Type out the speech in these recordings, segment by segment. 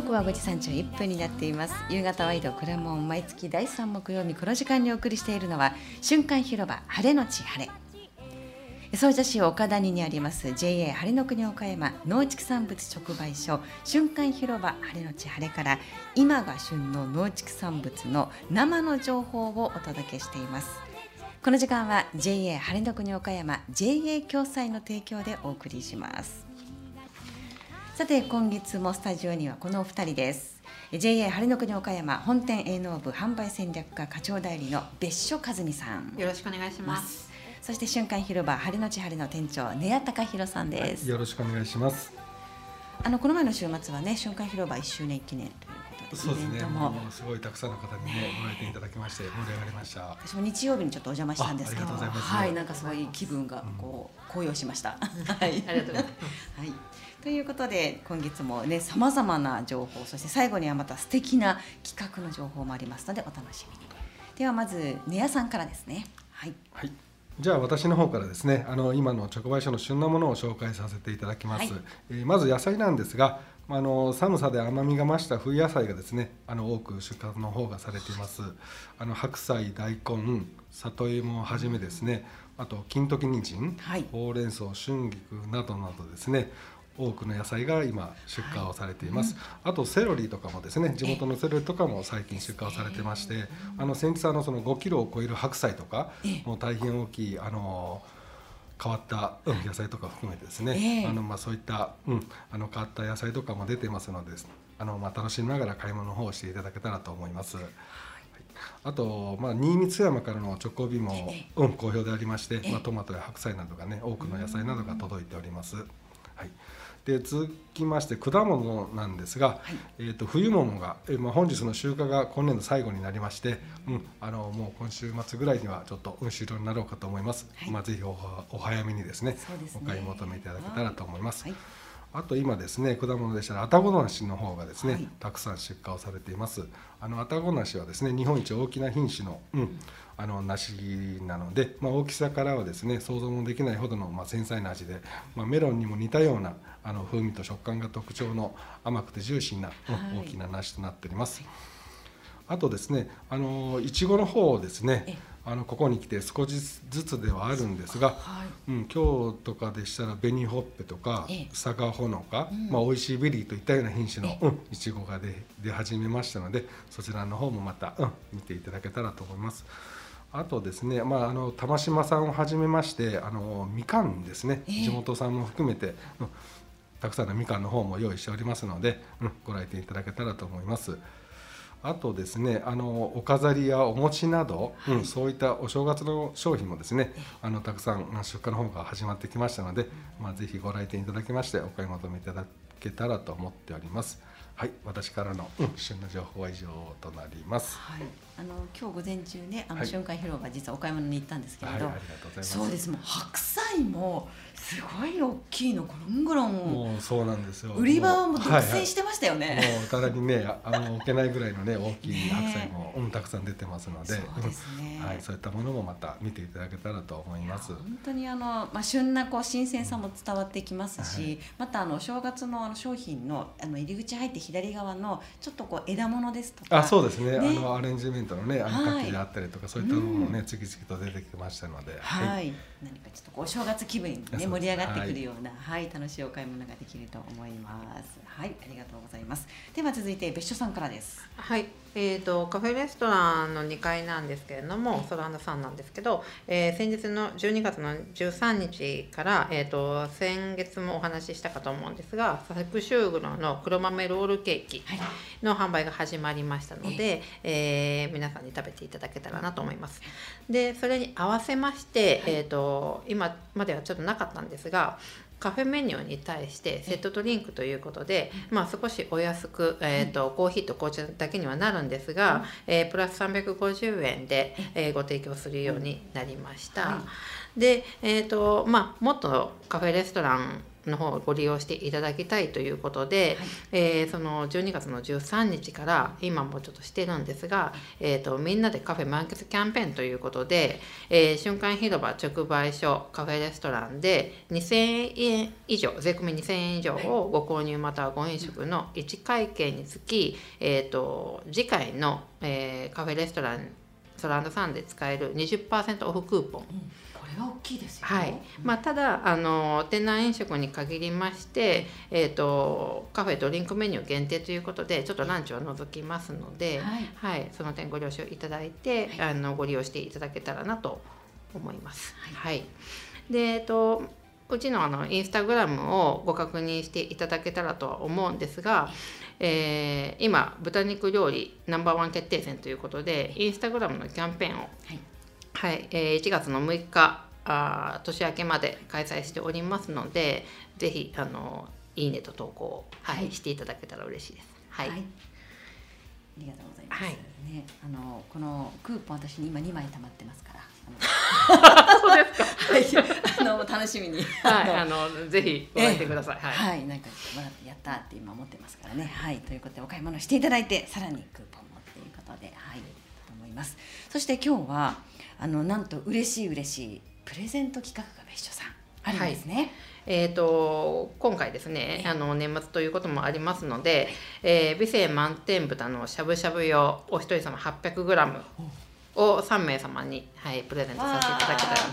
刻は5時31分になっています。夕方ワイドくらもん、毎月第3木曜日この時間にお送りしているのは瞬間広場晴れのち晴れ。総社市岡谷にあります JA 晴れの国岡山農畜産物直売所瞬間広場晴れのち晴れから、今が旬の農畜産物の生の情報をお届けしています。この時間は JA 晴れの国岡山 JA 共済の提供でお送りします。さて、今月もスタジオにはこのお二人です。 JA 晴れの国岡山本店営農部販売戦略課課長代理の別所和美さん、 よろしくお願いします。 そして瞬間広場晴れのち晴れの店長根谷隆弘さんです、 よろしくお願いします。 この前の週末はね、瞬間広場1周年記念ということで、 そうですね、 イベントもすごいたくさんの方にねご来店いただきまして盛り上がりました。 私も日曜日にちょっとお邪魔したんですけど、 ありがとうございます。 はい、なんかすごい気分が高揚しました、はい、 ありがとうございます、 はい、ということで今月もね、さまざまな情報、そして最後にはまた素敵な企画の情報もありますのでお楽しみに。ではまず根谷さんからですね。はい、 はい、じゃあ私の方からですね、今の直売所の旬なものを紹介させていただきます。はい、まず野菜なんですが、寒さで甘みが増した冬野菜がですね、多く出荷の方がされています。白菜、大根、里芋をはじめですね、あと金時人参、はい、ほうれん草、春菊などなどですね、多くの野菜が今出荷をされています。あとセロリとかもですね、地元のセロリとかも最近出荷をされてまして、先日その5キロを超える白菜とかもう大変大きい変わった野菜とか含めてですね、そういった変わった野菜とかも出てますので、楽しみながら買い物の方をしていただけたらと思います。あと、新見津山からの直行便も好評でありまして、トマトや白菜などがね、多くの野菜などが届いております。はい、で続きまして果物なんですが、冬桃が、本日の収穫が今年度最後になりまして、もう今週末ぐらいにはちょっと終了になろうかと思います。ぜひお早めにですね、お買い求めいただけたらと思います。あと今ですね、果物でしたら愛宕梨の方がですね、たくさん出荷をされています。愛宕梨はですね、日本一大きな品種の、梨なので、大きさからはですね、想像もできないほどの、繊細な味で、メロンにも似たような風味と食感が特徴の甘くてジューシーな、大きな梨となっております。あとですね、いちごの方をですね、ここに来て少しずつではあるんですが、今日とかでしたら紅ほっぺとか佐賀ほのか、美味しいベリーといったような品種のいちごが出始めましたので、そちらの方もまた見ていただけたらと思います。あとですね、玉島さんをはじめましてみかんですね、地元産も含めて、たくさんのみかんの方も用意しておりますので、ご来店いただけたらと思います。あとですね、お飾りやお餅など、そういったお正月の商品もですね、たくさん出荷の方が始まってきましたので、ぜひご来店いただきましてお買い求めいただけたらと思っております。はい、私からの、旬の情報は以上となります。 はい、今日午前中ね、瞬間広場実はお買い物に行ったんですけれど、 ありがとうございます。 そうです、もう白菜もすごい大きいのゴロンゴロン、 もうそうなんですよ。 売り場はもう独占してましたよね。 もう棚にね、置けないぐらいのね、大きい白菜も、たくさん出てますので、 そうですね、 そういったものもまた見ていただけたらと思います。 本当に旬な新鮮さも伝わってきますし、またお正月の商品の入り口入って左側のちょっと枝物ですとか、 そうですね、アレンジメントのね、牡蠣であったりとか、そういったものもね、次々と出てきましたので、 何かちょっとお正月気分にね、盛り上がってくるような、楽しいお買い物ができると思います。はい、ありがとうございます。では続いて別所さんからです。 はい、カフェレストランの2階なんですけれども、ソランダさんなんですけど、先日の12月の13日から、先月もお話ししたかと思うんですが、白州黒の黒豆ロールケーキの販売が始まりましたので、皆さんに食べていただけたらなと思います。でそれに合わせまして、今まではちょっとなかったんですが、カフェメニューに対してセットドリンクということで、少しお安く、コーヒーと紅茶だけにはなるんですが、プラス350円で、ご提供するようになりました。で、もっとカフェレストランの方をご利用していただきたいということで、その12月の13日から今もちょっとしてるんですが、みんなでカフェ満喫キャンペーンということで、瞬間広場直売所カフェレストランで2000円以上、税込み2000円以上をご購入またはご飲食の1会計につき、次回の、カフェレストランソランドさんで使える 20% オフクーポン、 これは大きいですよはい。ただ店内飲食に限りまして、カフェドリンクメニュー限定ということでちょっとランチは除きますので、その点ご了承いただいて、ご利用していただけたらなと思います。でうちのインスタグラムをご確認していただけたらとは思うんですが、今豚肉料理No.1決定戦ということでインスタグラムのキャンペーンを、1月の6日年明けまで開催しておりますので、ぜひいいねと投稿を、していただけたら嬉しいです。 ありがとうございます。このクーポン私に今2枚貯まってますから。 そうですか。 楽しみに。 ぜひご覧ください。 なんかもらってやったって今思ってますからね。ということでお買い物していただいてさらにクーポンもっていうことで、と思います。そして今日はなんと嬉しいプレゼント企画が別所さんあるんですね。 今回ですね年末ということもありますので、美声満点豚のしゃぶしゃぶ用お一人様 800g を3名様に、プレゼントさせていただけたらと思います。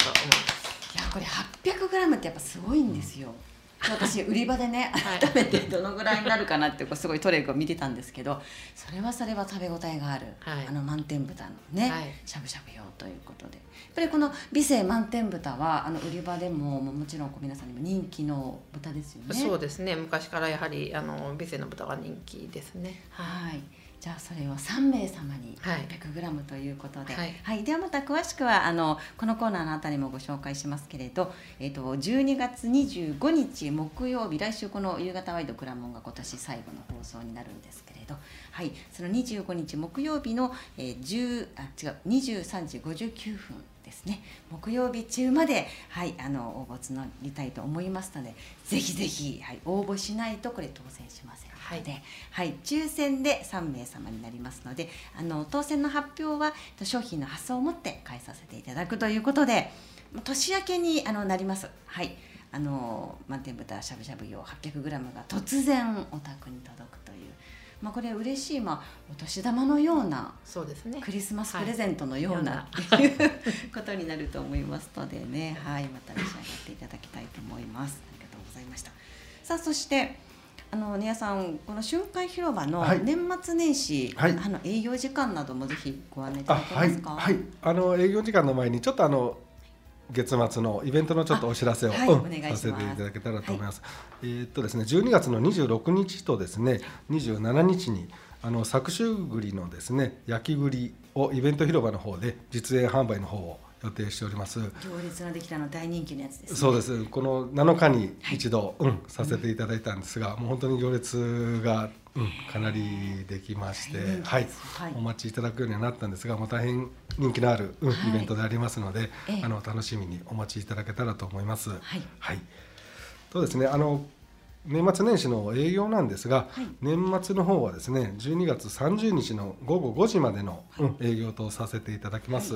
いやこれ 800g ってやっぱすごいんですよ。私売り場でね改めてどのぐらいになるかなってすごいトレイを見てたんですけど、それは食べ応えがある、満点豚のね、しゃぶしゃぶ用ということで、やっぱりこの美声満点豚は売り場でももちろん皆さんにも人気の豚ですよね。 そうですね、昔からやはり美声の豚は人気ですね。 じゃあそれを3名様に 800g ということで、ではまた詳しくはこのコーナーのあたりもご紹介しますけれど、12月25日木曜日、来週この夕方ワイドくらもんが今年最後の放送になるんですけれど、その25日木曜日の23時59分ですね、木曜日中まで、応募募りたいと思いますので、ぜひぜひ、応募しないとこれ当選しませんので、抽選で3名様になりますので、当選の発表は商品の発送をもって返させていただくということで、年明けになります。満点豚しゃぶしゃぶ用 800g が突然お宅に届くという。これ嬉しい、お年玉のような、 そうですね、 クリスマスプレゼントのような、ことになると思いますのでね、また召し上がっていただきたいと思います。ありがとうございました。さあそして根谷さん、この瞬間広場の年末年始、営業時間などもぜひご案内いただけますか。 営業時間の前にちょっと月末のイベントのちょっとお知らせを、させていただけたらと思います。ですね、12月の26日とですね27日に搾取栗のですね焼き栗をイベント広場の方で実演販売の方を予定しております。 行列ができたの大人気のやつですね。 そうです。この7日に一度、させていただいたんですが、もう本当に行列が、かなりできまして、お待ちいただくようにはなったんですが、大変人気のある、イベントでありますので、楽しみにお待ちいただけたらと思います。とですね、年末年始の営業なんですが、年末の方はですね12月30日の午後5時までの、営業とさせていただきます。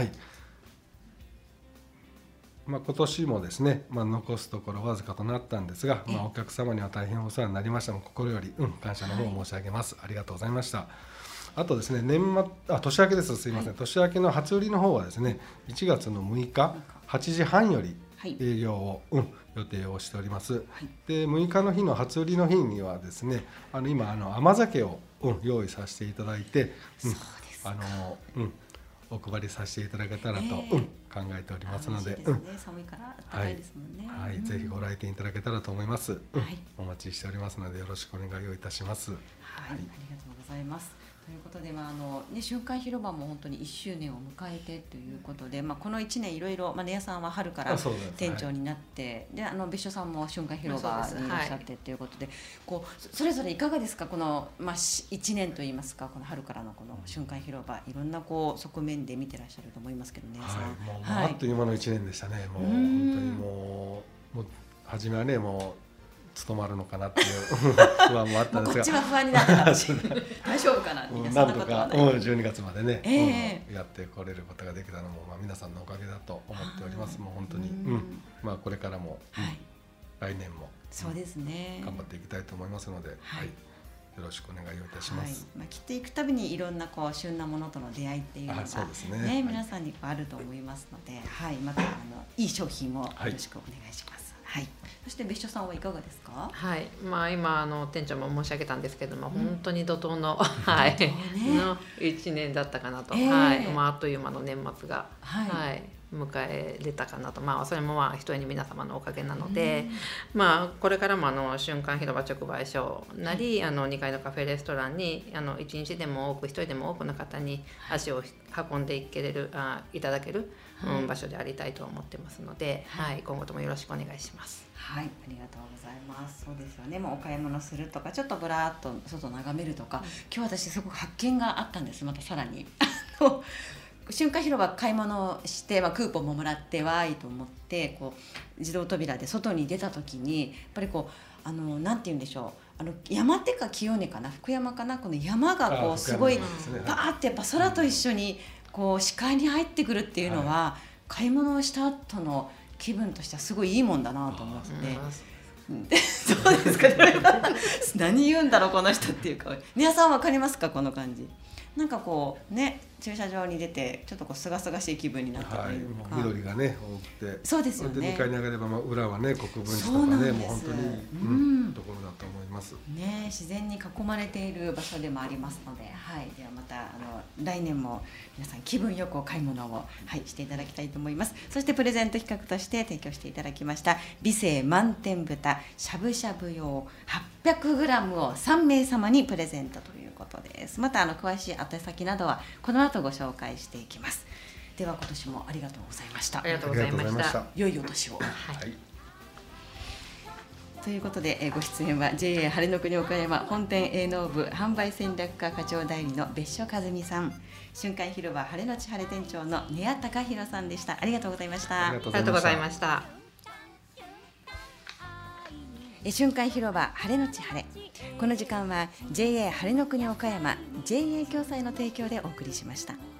今年もですね、残すところわずかとなったんですが、お客様には大変お世話になりましたので、心より、感謝の方を申し上げます。ありがとうございました。あとですね、年明けです。すいません。年明けの初売りの方はですね、1月の6日8時半より営業を、予定をしております。で、6日の日の初売りの日にはですね、今甘酒を、用意させていただいて、お配りさせていただけたらと、考えておりますので、 寒いから暖かいですもんね。 ぜひご来店いただけたらと思います。お待ちしておりますのでよろしくお願いをいたします。 ありがとうございます。ということで、瞬間広場も本当に1周年を迎えてということで、この1年いろいろ根谷さんは春から店長になって、で別所さんも瞬間広場にいらっしゃってということで、それぞれいかがですか、この、1年といいますか、この春からのこの瞬間広場、いろんな側面で見てらっしゃると思いますけどね。 もうあっという間の1年でしたね。もう本当にもう初めはねもう務まるのかなっていう不安もあったんですがこっちは不安になってたし大丈夫かなって、 なんとか12月までね、 えやってこれることができたのも、皆さんのおかげだと思っております。もう本当に、これからも、来年もそうですね、 頑張っていきたいと思いますので、よろしくお願いをいたします。 きっと行くたびにいろんな旬なものとの出会いっていうのが皆さんにあると思いますので、またいい商品をよろしくお願いします。そして別所さんはいかがですか？ 今店長も申し上げたんですけども、本当に怒涛のの1年だったかなと、あっという間の年末が迎えれたかなと、それもひとえに皆様のおかげなので、これからも瞬間広場直売所なり、2階のカフェレストランに1日でも多く1人でも多くの方に足を運んでいただける場所でありたいと思ってますので、今後ともよろしくお願いします。 ありがとうございます。そうですよね。もうお買い物するとか、ちょっとぶらっと外を眺めるとか、今日私すごく発見があったんです。またさらに瞬間広場買い物して、クーポンももらってわーいと思って自動扉で外に出た時に、やっぱりなんて言うんでしょう、山手か清根かな、福山かな、この山がすごいバーってやっぱ空と一緒に視界に入ってくるっていうのは、買い物をした後の気分としてはすごいいいもんだなと思って、そうですかね何言うんだろうこの人っていうか、皆さん分かりますかこの感じ？なんか駐車場に出てちょっとすがすがしい気分になってというか、 緑がね多くて、 そうですよね。 2階に上がれば裏はね国分寺とかね、もう本当にところだと思いますね。自然に囲まれている場所でもありますので、ではまた来年も皆さん気分よくお買い物をしていただきたいと思います。そしてプレゼント企画として提供していただきました美声満点豚しゃぶしゃぶ用 800g を3名様にプレゼントということです。また詳しい宛先などはこの後ご紹介していきます。では今年もありがとうございました。 ありがとうございました。 良いお年を。ということで、ご出演は JA 晴れの国岡山本店営農部販売戦略課課長代理の別所和美さん、瞬間広場晴れのち晴れ店長の根谷隆弘さんでした。ありがとうございました。 ありがとうございました。 瞬間広場晴れのち晴れ、この時間は JA 晴れの国岡山 JA 共済の提供でお送りしました。